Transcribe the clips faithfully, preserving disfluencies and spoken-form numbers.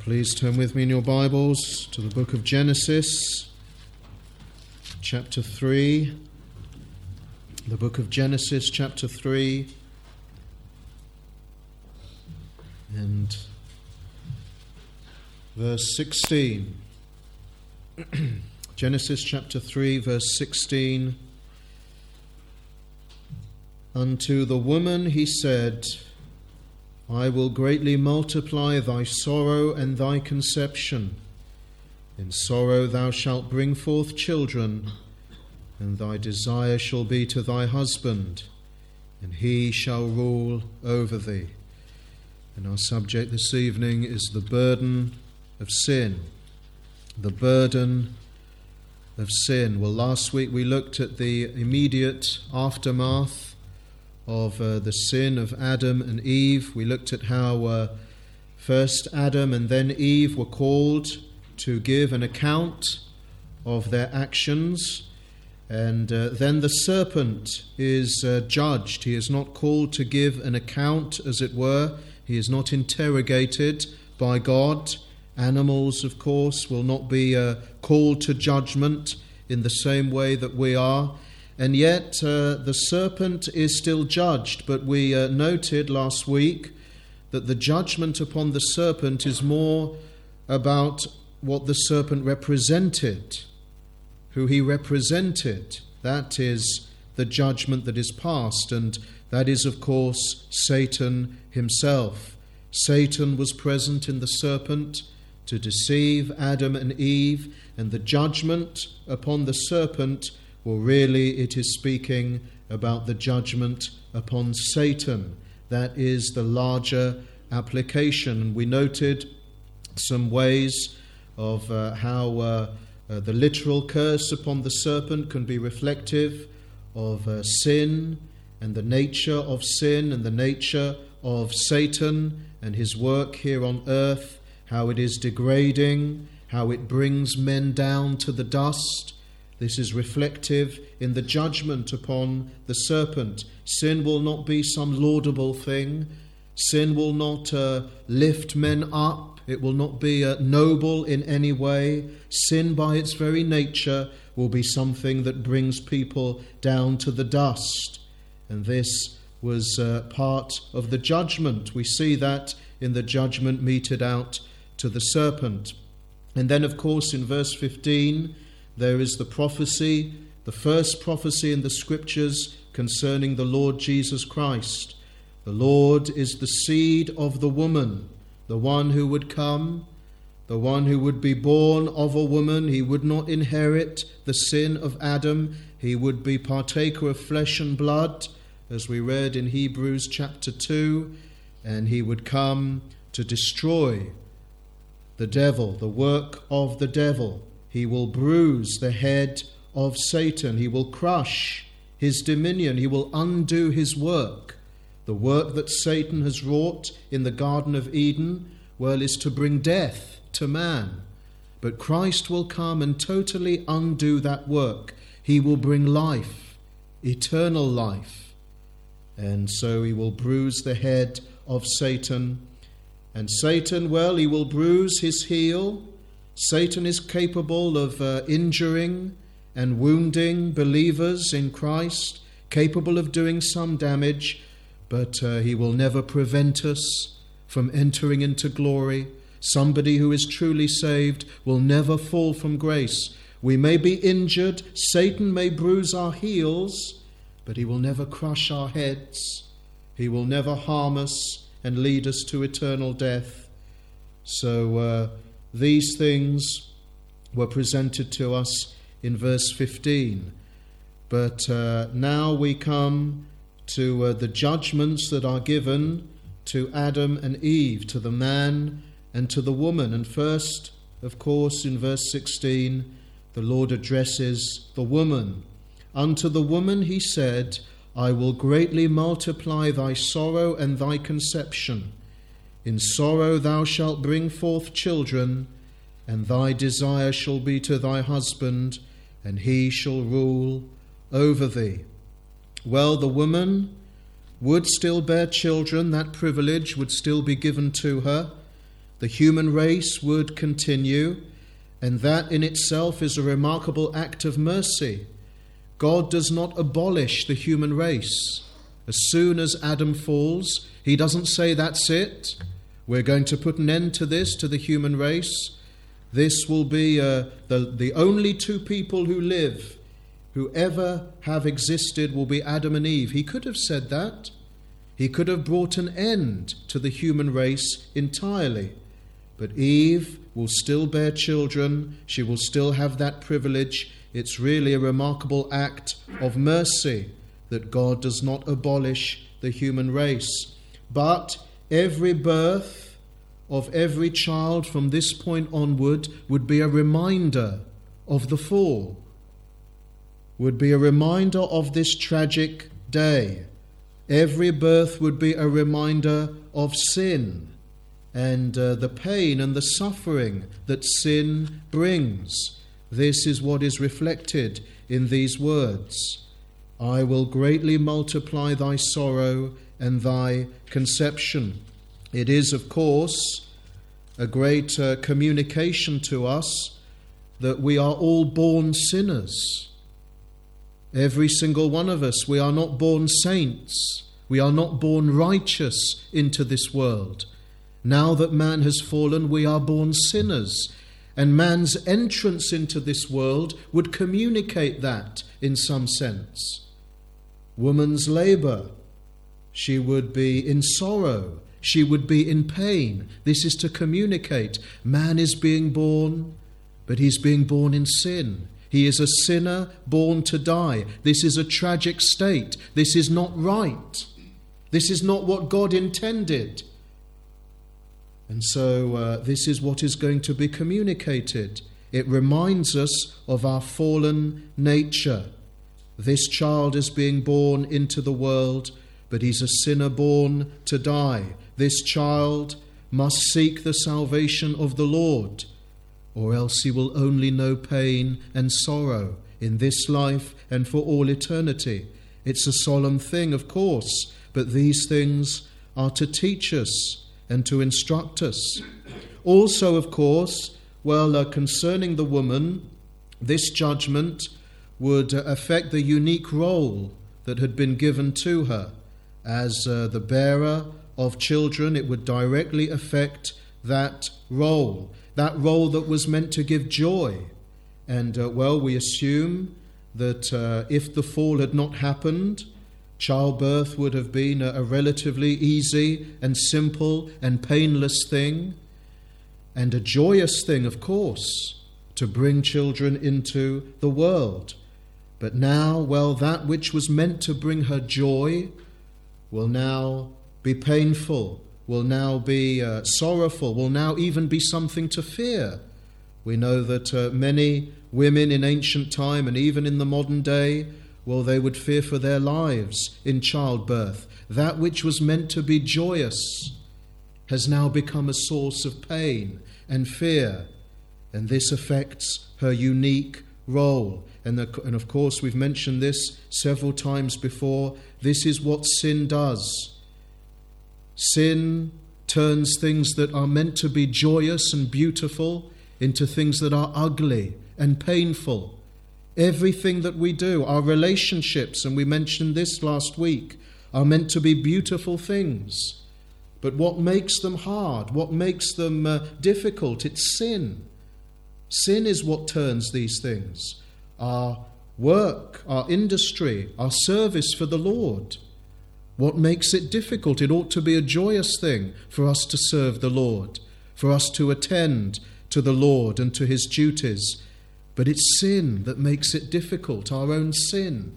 Please turn with me in your Bibles to the book of Genesis, chapter three. The book of Genesis, chapter three. And verse sixteen. Genesis chapter three, verse sixteen. Unto the woman he said, I will greatly multiply thy sorrow and thy conception. In sorrow thou shalt bring forth children, and thy desire shall be to thy husband, and he shall rule over thee. And our subject this evening is the burden of sin. The burden of sin. Well, last week we looked at the immediate aftermath of uh, the sin of Adam and Eve. We looked at how uh, first Adam and then Eve were called to give an account of their actions. And uh, then the serpent is uh, judged. He is not called to give an account, as it were. He is not interrogated by God. Animals, of course, will not be uh, called to judgment in the same way that we are. And yet uh, the serpent is still judged. But we uh, noted last week that the judgment upon the serpent is more about what the serpent represented, who he represented. That is the judgment that is passed, and that is, of course, Satan himself. Satan was present in the serpent to deceive Adam and Eve, and the judgment upon the serpent, well, really it is speaking about the judgment upon Satan. That is the larger application. And we noted some ways of uh, how uh, uh, the literal curse upon the serpent can be reflective of uh, sin and the nature of sin and the nature of Satan and his work here on earth, how it is degrading, how it brings men down to the dust. This is reflective in the judgment upon the serpent. Sin will not be some laudable thing. Sin will not uh, lift men up. It will not be uh, noble in any way. Sin by its very nature will be something that brings people down to the dust. And this was uh, part of the judgment. We see that in the judgment meted out to the serpent. And then, of course, in verse fifteen, there is the prophecy, the first prophecy in the Scriptures concerning the Lord Jesus Christ. The Lord is the seed of the woman, the one who would come, the one who would be born of a woman. He would not inherit the sin of Adam. He would be partaker of flesh and blood, as we read in Hebrews chapter two, and he would come to destroy the devil, the work of the devil. He will bruise the head of Satan. He will crush his dominion. He will undo his work. The work that Satan has wrought in the Garden of Eden, well, is to bring death to man. But Christ will come and totally undo that work. He will bring life, eternal life. And so he will bruise the head of Satan. And Satan, well, he will bruise his heel. Satan is capable of uh, injuring and wounding believers in Christ, capable of doing some damage, but uh, he will never prevent us from entering into glory. Somebody who is truly saved will never fall from grace. We may be injured, Satan may bruise our heels, but he will never crush our heads. He will never harm us and lead us to eternal death. So, uh, These things were presented to us in verse fifteen. But uh, now we come to uh, the judgments that are given to Adam and Eve, to the man and to the woman. And first, of course, in verse sixteen, the Lord addresses the woman. Unto the woman he said, I will greatly multiply thy sorrow and thy conception. In sorrow thou shalt bring forth children, and thy desire shall be to thy husband, and he shall rule over thee. Well, the woman would still bear children. That privilege would still be given to her. The human race would continue, and that in itself is a remarkable act of mercy. God does not abolish the human race. As soon as Adam falls, he doesn't say, that's it, we're going to put an end to this, to the human race. This will be uh, the, the only two people who live, who ever have existed, will be Adam and Eve. He could have said that. He could have brought an end to the human race entirely. But Eve will still bear children. She will still have that privilege. It's really a remarkable act of mercy that God does not abolish the human race. But every birth of every child from this point onward would be a reminder of the fall, would be a reminder of this tragic day. Every birth would be a reminder of sin and uh, the pain and the suffering that sin brings. This is what is reflected in these words. I will greatly multiply thy sorrow and thy conception. It is, of course, a great uh, communication to us that we are all born sinners. Every single one of us, we are not born saints. We are not born righteous into this world. Now that man has fallen, we are born sinners. And man's entrance into this world would communicate that in some sense. Woman's labour, she would be in sorrow. She would be in pain. This is to communicate. Man is being born, but he's being born in sin. He is a sinner born to die. This is a tragic state. This is not right. This is not what God intended. And so uh, this is what is going to be communicated. It reminds us of our fallen nature. This child is being born into the world, but he's a sinner born to die. This child must seek the salvation of the Lord, or else he will only know pain and sorrow in this life and for all eternity. It's a solemn thing, of course, but these things are to teach us and to instruct us. Also, of course, well, uh, concerning the woman, this judgment would uh, affect the unique role that had been given to her. As uh, the bearer of children, it would directly affect that role. That role that was meant to give joy. And, uh, well, we assume that uh, if the fall had not happened, childbirth would have been a, a relatively easy and simple and painless thing, and a joyous thing, of course, to bring children into the world. But now, well, that which was meant to bring her joy will now be painful, will now be uh, sorrowful, will now even be something to fear. We know that uh, many women in ancient time and even in the modern day, well, they would fear for their lives in childbirth. That which was meant to be joyous has now become a source of pain and fear, and this affects her unique role. And, the, and of course, we've mentioned this several times before. This is what sin does. Sin turns things that are meant to be joyous and beautiful into things that are ugly and painful. Everything that we do, our relationships, and we mentioned this last week, are meant to be beautiful things. But what makes them hard, what makes them uh, difficult, it's sin. Sin is what turns these things. Our work, our industry, our service for the Lord. What makes it difficult? It ought to be a joyous thing for us to serve the Lord, for us to attend to the Lord and to his duties. But it's sin that makes it difficult, our own sin.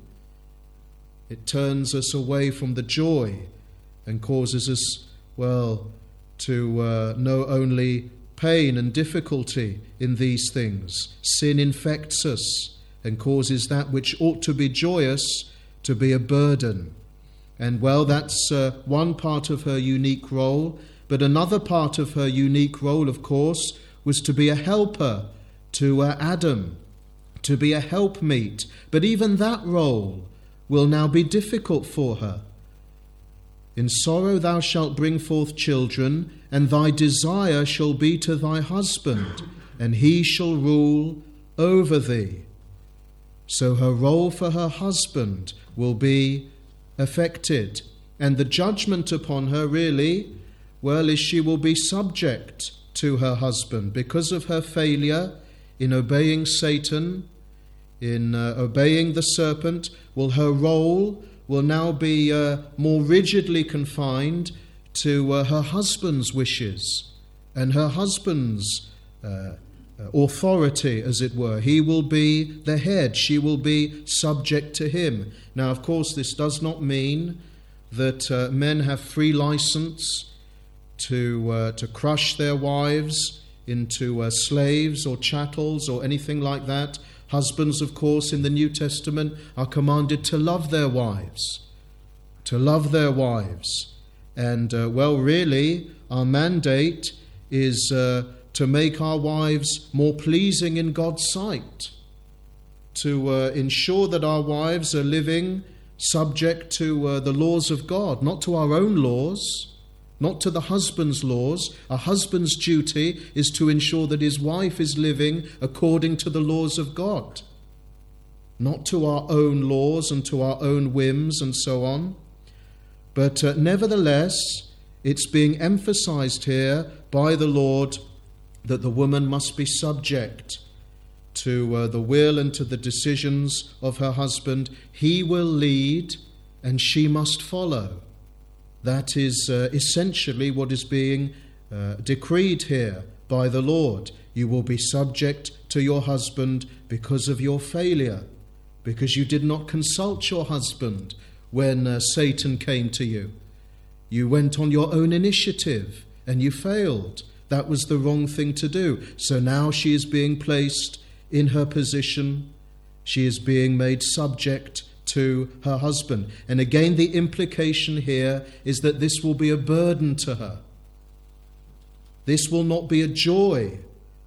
It turns us away from the joy and causes us, well, to uh, know only pain and difficulty in these things. Sin infects us and causes that which ought to be joyous to be a burden. And, well, that's uh, one part of her unique role. But another part of her unique role, of course, was to be a helper to uh, Adam, to be a helpmeet. But even that role will now be difficult for her. In sorrow thou shalt bring forth children, and thy desire shall be to thy husband, and he shall rule over thee. So her role for her husband will be affected. And the judgment upon her really, well, is she will be subject to her husband because of her failure in obeying Satan, in uh, obeying the serpent. Well, her role will now be uh, more rigidly confined to uh, her husband's wishes and her husband's uh, authority, as it were. He will be the head. She will be subject to him. Now, of course, this does not mean that uh, men have free license to uh, to crush their wives into uh, slaves or chattels or anything like that. Husbands, of course, in the New Testament are commanded to love their wives, to love their wives. And, uh, well, really, our mandate is uh, to make our wives more pleasing in God's sight, to uh, ensure that our wives are living subject to uh, the laws of God, not to our own laws, not to the husband's laws. A husband's duty is to ensure that his wife is living according to the laws of God, not to our own laws and to our own whims and so on. But uh, nevertheless, it's being emphasized here by the Lord that the woman must be subject to uh, the will and to the decisions of her husband. He will lead and she must follow. That is uh, essentially what is being uh, decreed here by the Lord. You will be subject to your husband because of your failure, because you did not consult your husband when uh, Satan came to you. You went on your own initiative and you failed. That was the wrong thing to do. So now she is being placed in her position. She is being made subject to her husband. And again, the implication here is that this will be a burden to her. This will not be a joy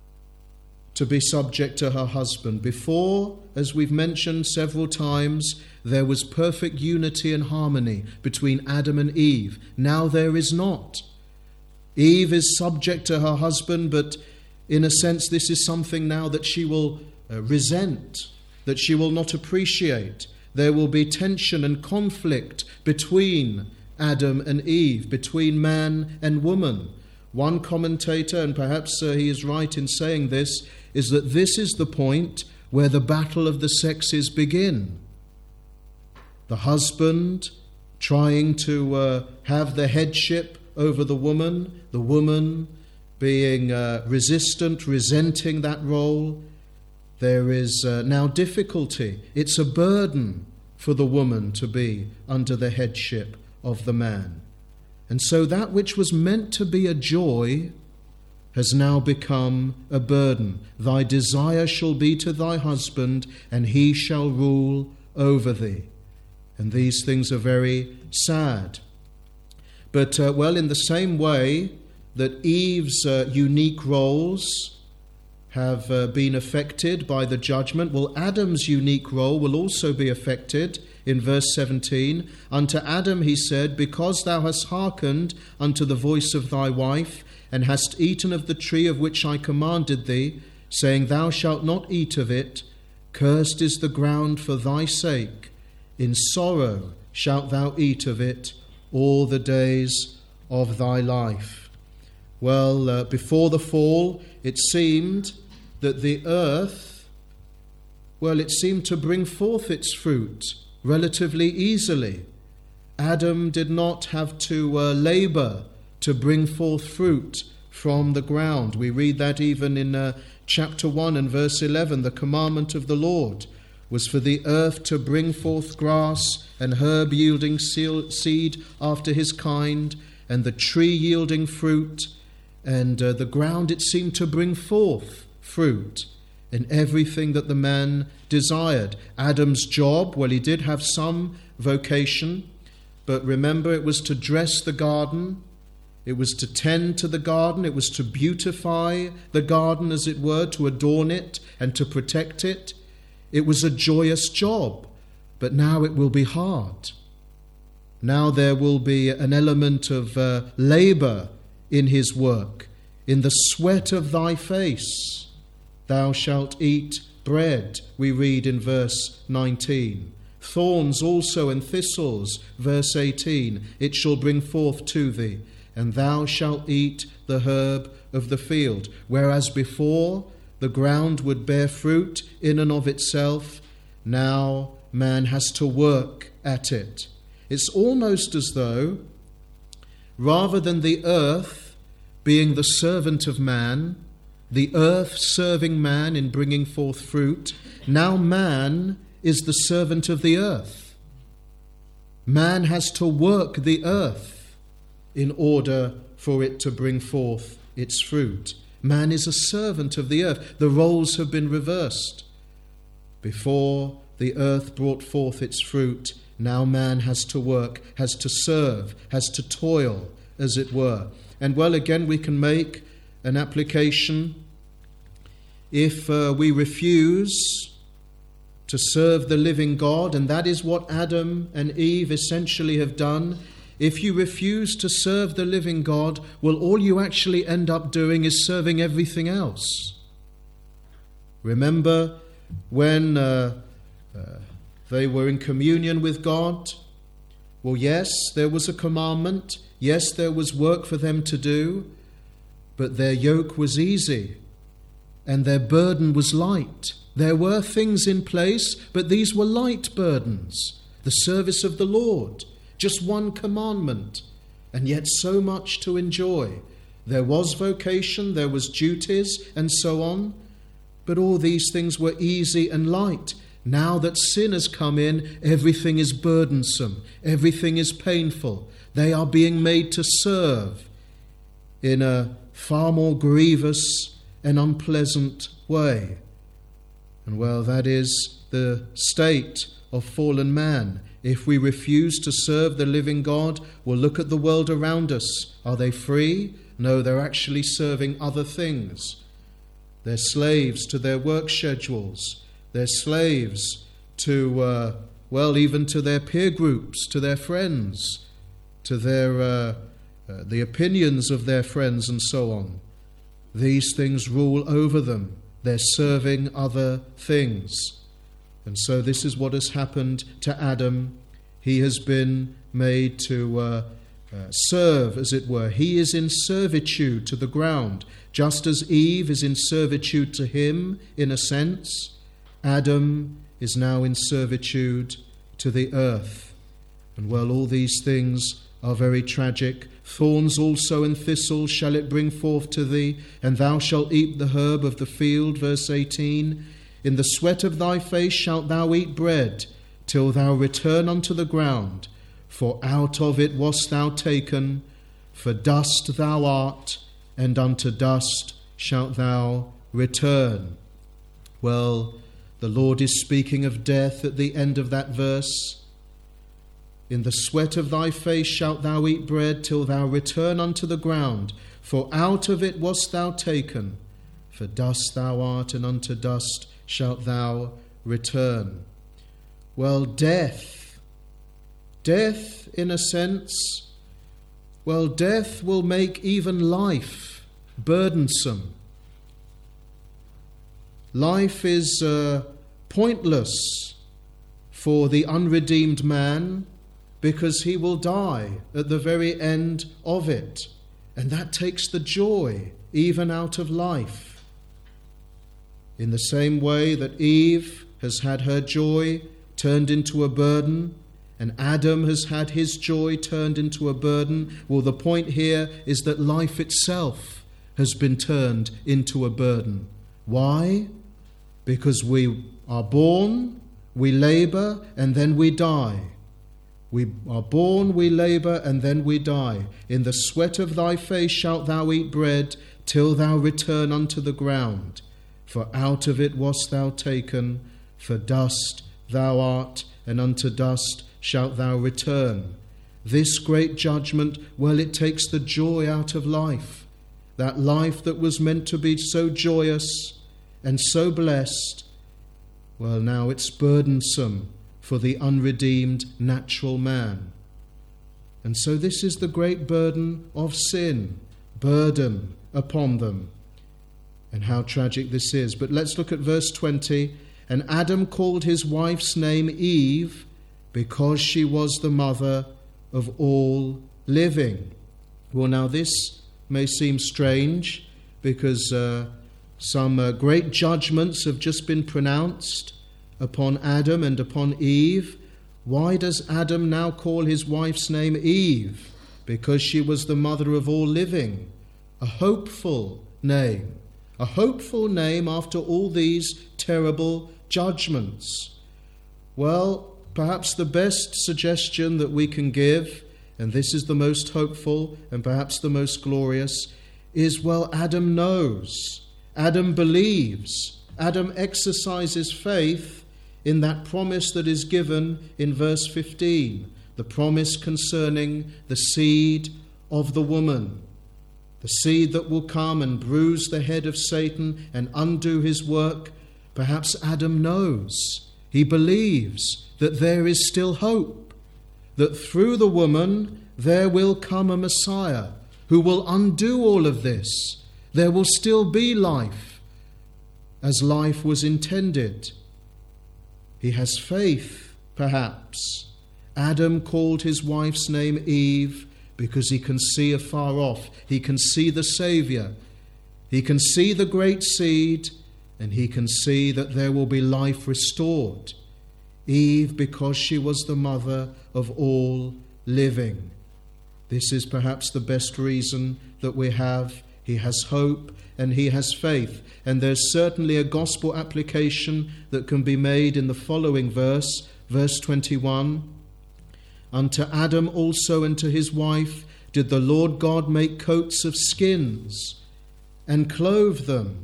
to be subject to her husband. Before, as we've mentioned several times, there was perfect unity and harmony between Adam and Eve. Now there is not. Eve is subject to her husband, but in a sense this is something now that she will uh, resent, that she will not appreciate. There will be tension and conflict between Adam and Eve, between man and woman. One commentator, and perhaps uh, he is right in saying this, is that this is the point where the battle of the sexes begin. The husband trying to uh, have the headship over the woman, the woman being uh, resistant, resenting that role. There is uh, now difficulty. It's a burden for the woman to be under the headship of the man. And so that which was meant to be a joy has now become a burden. Thy desire shall be to thy husband, and he shall rule over thee. And these things are very sad. But, uh, well, in the same way that Eve's uh, unique roles have uh, been affected by the judgment, well, Adam's unique role will also be affected. In verse seventeen, unto Adam he said, because thou hast hearkened unto the voice of thy wife, and hast eaten of the tree of which I commanded thee, saying, thou shalt not eat of it, cursed is the ground for thy sake. In sorrow shalt thou eat of it all the days of thy life. Well, uh, before the fall, it seemed that the earth, well, it seemed to bring forth its fruit relatively easily. Adam did not have to uh, labor to bring forth fruit from the ground. We read that even in uh, chapter one and verse eleven. The commandment of the Lord was for the earth to bring forth grass and herb yielding seed after his kind, and the tree yielding fruit, and uh, the ground, it seemed to bring forth fruit in everything that the man desired. Adam's job, well, he did have some vocation, but remember, it was to dress the garden, it was to tend to the garden, it was to beautify the garden, as it were, to adorn it and to protect it. It was a joyous job, but now it will be hard. Now there will be an element of uh, labour in his work. In the sweat of thy face thou shalt eat bread, we read in verse nineteen. Thorns also and thistles, verse eighteen, it shall bring forth to thee, and thou shalt eat the herb of the field. Whereas before the ground would bear fruit in and of itself, now man has to work at it. It's almost as though, rather than the earth being the servant of man, the earth serving man in bringing forth fruit, now man is the servant of the earth. Man has to work the earth in order for it to bring forth its fruit. Man is a servant of the earth. The roles have been reversed. Before the earth brought forth its fruit, now man has to work, has to serve, has to toil, as it were. And well, again, we can make an application. If uh, we refuse to serve the living God, and that is what Adam and Eve essentially have done, if you refuse to serve the living God, well, all you actually end up doing is serving everything else. Remember when uh, uh, they were in communion with God? Well, yes, there was a commandment. Yes, there was work for them to do, but their yoke was easy and their burden was light. There were things in place, but these were light burdens. The service of the Lord, just one commandment, and yet so much to enjoy. There was vocation, there was duties, and so on, but all these things were easy and light. Now that sin has come in, everything is burdensome, everything is painful. They are being made to serve in a far more grievous and unpleasant way. And well, that is the state of fallen man. If we refuse to serve the living God, we'll look at the world around us. Are they free? No, they're actually serving other things. They're slaves to their work schedules. They're slaves to, uh, well, even to their peer groups, to their friends, to their uh, uh, the opinions of their friends and so on. These things rule over them. They're serving other things. And so this is what has happened to Adam. He has been made to uh, uh, serve, as it were. He is in servitude to the ground, just as Eve is in servitude to him, in a sense. Adam is now in servitude to the earth. And well, all these things are very tragic. Thorns also and thistles shall it bring forth to thee, and thou shalt eat the herb of the field, verse eighteen. In the sweat of thy face shalt thou eat bread, till thou return unto the ground, for out of it wast thou taken, for dust thou art, and unto dust shalt thou return. Well, the Lord is speaking of death at the end of that verse. In the sweat of thy face shalt thou eat bread, till thou return unto the ground, for out of it wast thou taken, for dust thou art, and unto dust shalt thou return. Well, death, death in a sense, well, death will make even life burdensome. Life is uh, pointless for the unredeemed man, because he will die at the very end of it. And that takes the joy even out of life. In the same way that Eve has had her joy turned into a burden, and Adam has had his joy turned into a burden, well, the point here is that life itself has been turned into a burden. Why? Because we are born, we labour, and then we die. We are born, we labour, and then we die. In the sweat of thy face shalt thou eat bread, till thou return unto the ground. For out of it wast thou taken, for dust thou art, and unto dust shalt thou return. This great judgment, well, it takes the joy out of life. That life that was meant to be so joyous and so blessed, well, now it's burdensome for the unredeemed natural man. And so this is the great burden of sin, burden upon them. And how tragic this is. But let's look at verse twenty. And Adam called his wife's name Eve, because she was the mother of all living. Well, now this may seem strange, because uh, some uh, great judgments have just been pronounced upon Adam and upon Eve. Why does Adam now call his wife's name Eve? Because she was the mother of all living. A hopeful name. A hopeful name after all these terrible judgments. Well, perhaps the best suggestion that we can give, and this is the most hopeful and perhaps the most glorious, is, well, Adam knows. Adam believes. Adam exercises faith in that promise that is given in verse fifteen, the promise concerning the seed of the woman, the seed that will come and bruise the head of Satan and undo his work. Perhaps Adam knows, he believes that there is still hope, that through the woman there will come a Messiah who will undo all of this. There will still be life as life was intended. He has faith, perhaps. Adam called his wife's name Eve because he can see afar off. He can see the Saviour. He can see the great seed, and he can see that there will be life restored. Eve, because she was the mother of all living. This is perhaps the best reason that we have. He has hope and he has faith. And there's certainly a gospel application that can be made in the following verse, verse twenty-one. Unto Adam also and to his wife did the Lord God make coats of skins and clothe them.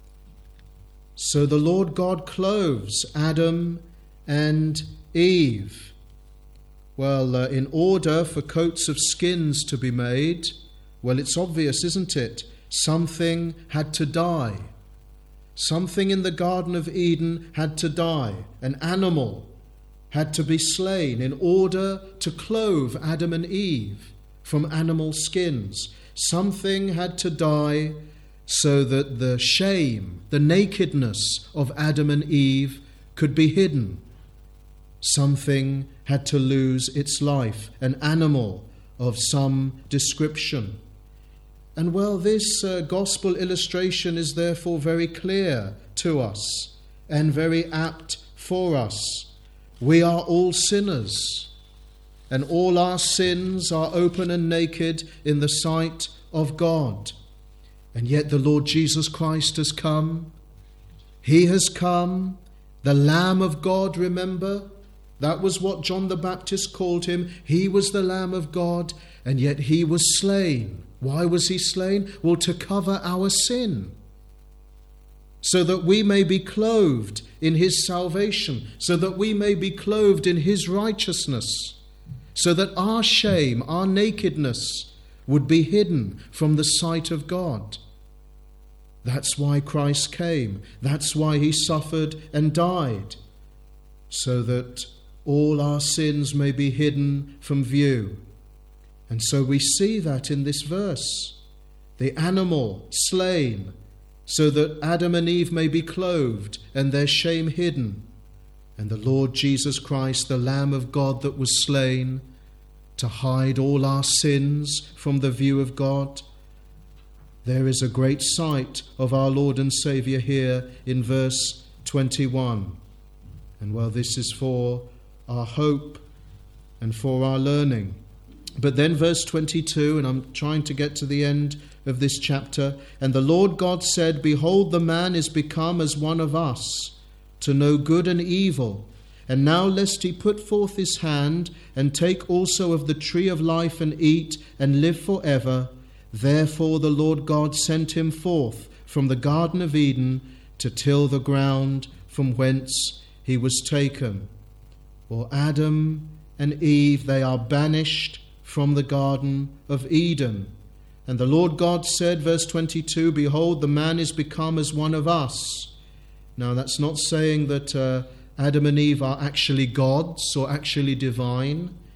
So the Lord God clothes Adam and Eve. Well, uh, in order for coats of skins to be made, well, it's obvious, isn't it? Something had to die. Something in the Garden of Eden had to die. An animal had to be slain in order to clothe Adam and Eve from animal skins. Something had to die so that the shame, the nakedness of Adam and Eve could be hidden. Something had to lose its life, an animal of some description. And well, this uh, gospel illustration is therefore very clear to us and very apt for us. We are all sinners, and all our sins are open and naked in the sight of God. And yet the Lord Jesus Christ has come. He has come, the Lamb of God, remember? That was what John the Baptist called him. He was the Lamb of God, and yet he was slain. Why was he slain? Well, to cover our sin, so that we may be clothed in his salvation, so that we may be clothed in his righteousness, so that our shame, our nakedness would be hidden from the sight of God. That's why Christ came. That's why he suffered and died, so that all our sins may be hidden from view. And so we see that in this verse. The animal slain, so that Adam and Eve may be clothed and their shame hidden. And the Lord Jesus Christ, the Lamb of God that was slain to hide all our sins from the view of God. There is a great sight of our Lord and Saviour here in verse twenty-one. And well, this is for our hope and for our learning. But then verse twenty-two, and I'm trying to get to the end of this chapter. And the Lord God said, Behold, the man is become as one of us, to know good and evil. And now lest he put forth his hand, and take also of the tree of life, and eat, and live for ever. Therefore the Lord God sent him forth from the Garden of Eden to till the ground from whence he was taken. Well, Adam and Eve, they are banished from the Garden of Eden. And the Lord God said, verse twenty-two, Behold, the man is become as one of us. Now that's not saying that uh, Adam and Eve are actually gods or actually divine.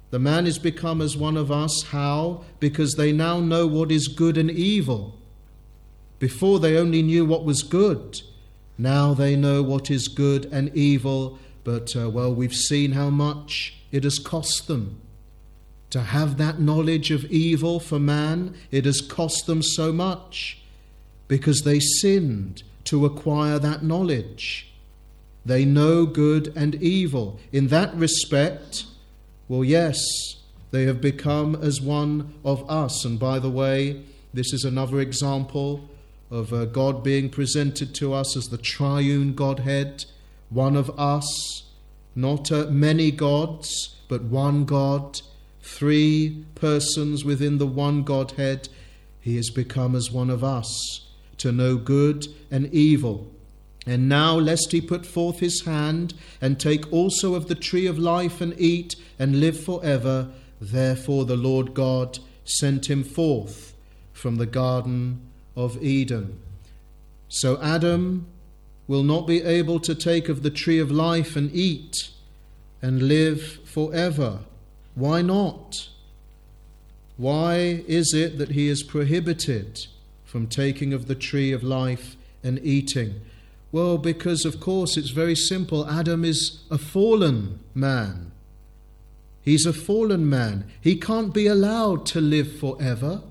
The man is become as one of us. How? Because they now know what is good and evil. Before they only knew what was good. Now they know what is good and evil. But, uh, well, we've seen how much it has cost them. To have that knowledge of evil for man, it has cost them so much. Because they sinned to acquire that knowledge. They know good and evil. In that respect, well, yes, they have become as one of us. And by the way, this is another example of uh, God being presented to us as the triune Godhead, one of us, not uh, many gods, but one God, three persons within the one Godhead. He has become as one of us, to know good and evil. And now, lest he put forth his hand and take also of the tree of life and eat and live forever, therefore the Lord God sent him forth from the Garden of Eden. So Adam will not be able to take of the tree of life and eat and live forever. Why not? Why is it that he is prohibited from taking of the tree of life and eating? Well, because, of course, it's very simple. Adam is a fallen man. He's a fallen man. He can't be allowed to live forever.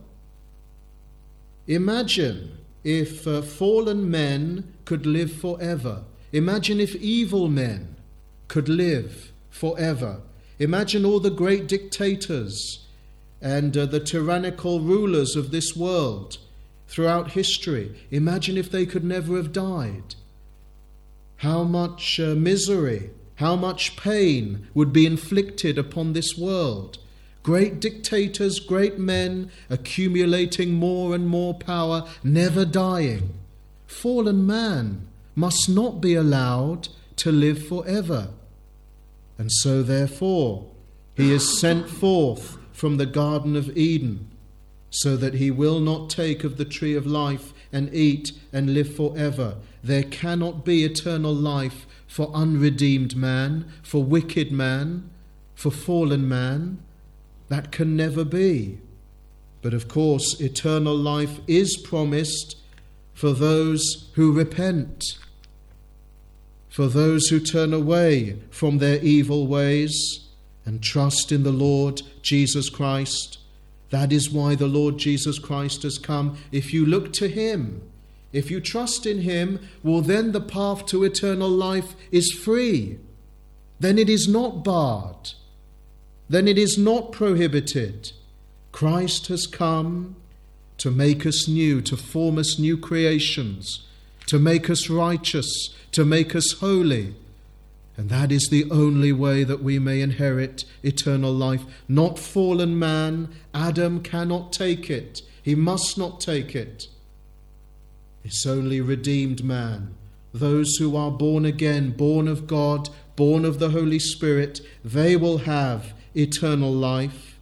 Imagine if uh, fallen men could live forever. Imagine if evil men could live forever. Imagine all the great dictators and uh, the tyrannical rulers of this world throughout history. Imagine if they could never have died. How much uh, misery, how much pain would be inflicted upon this world. Great dictators, great men, accumulating more and more power, never dying. Fallen man must not be allowed to live forever. And so, therefore, he is sent forth from the Garden of Eden, so that he will not take of the tree of life and eat and live forever. There cannot be eternal life for unredeemed man, for wicked man, for fallen man. That can never be. But of course, eternal life is promised for those who repent, for those who turn away from their evil ways and trust in the Lord Jesus Christ. That is why the Lord Jesus Christ has come. If you look to him, if you trust in him, well, then the path to eternal life is free. Then it is not barred. Then it is not prohibited. Christ has come to make us new, to form us new creations, to make us righteous, to make us holy. And that is the only way that we may inherit eternal life. Not fallen man. Adam cannot take it. He must not take it. It's only redeemed man. Those who are born again, born of God, born of the Holy Spirit, they will have eternal life.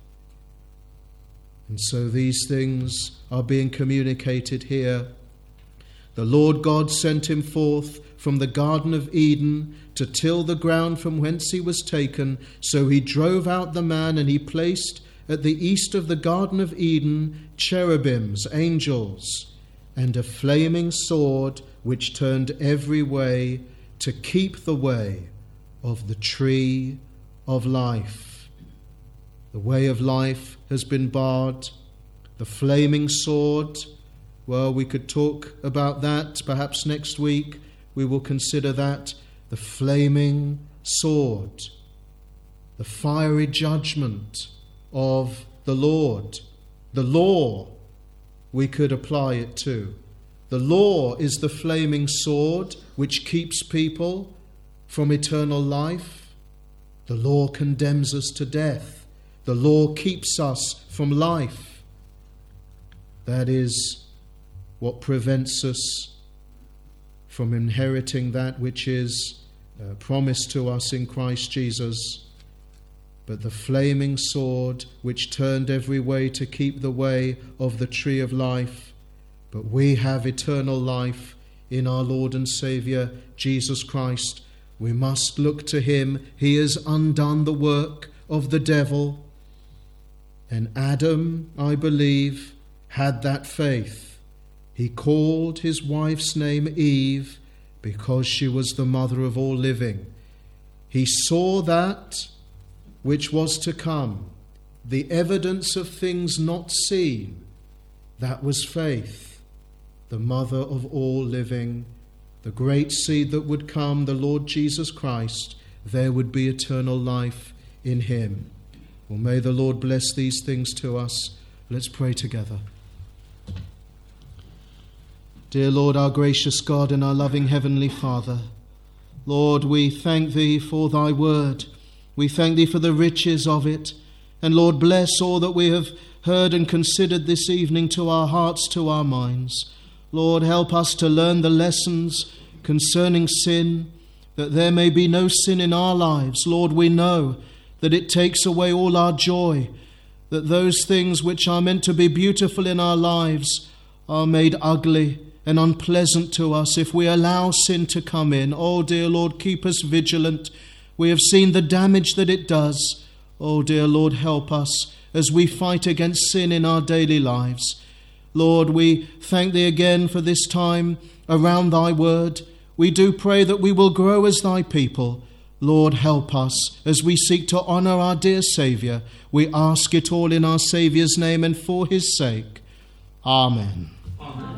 And so these things are being communicated here. The Lord God sent him forth from the Garden of Eden to till the ground from whence he was taken. So he drove out the man, and he placed at the east of the Garden of Eden cherubims, angels, and a flaming sword which turned every way to keep the way of the tree of life. The way of life has been barred. The flaming sword, well, we could talk about that perhaps next week. We will consider that. The flaming sword, the fiery judgment of the Lord. The law, we could apply it to. The law is the flaming sword which keeps people from eternal life. The law condemns us to death. The law keeps us from life. That is what prevents us from inheriting that which is uh, promised to us in Christ Jesus. But the flaming sword which turned every way to keep the way of the tree of life. But we have eternal life in our Lord and Saviour Jesus Christ. We must look to him. He has undone the work of the devil. And Adam, I believe, had that faith. He called his wife's name Eve because she was the mother of all living. He saw that which was to come, the evidence of things not seen. That was faith, the mother of all living, the great seed that would come, the Lord Jesus Christ. There would be eternal life in him. Well, may the Lord bless these things to us. Let's pray together. Dear Lord, our gracious God and our loving Heavenly Father, Lord, we thank Thee for Thy word. We thank Thee for the riches of it. And Lord, bless all that we have heard and considered this evening to our hearts, to our minds. Lord, help us to learn the lessons concerning sin, that there may be no sin in our lives. Lord, we know that it takes away all our joy, that those things which are meant to be beautiful in our lives are made ugly and unpleasant to us if we allow sin to come in. Oh, dear Lord, keep us vigilant. We have seen the damage that it does. Oh, dear Lord, help us as we fight against sin in our daily lives. Lord, we thank Thee again for this time around Thy word. We do pray that we will grow as Thy people. Lord, help us as we seek to honour our dear Saviour. We ask it all in our Saviour's name and for His sake. Amen. Amen.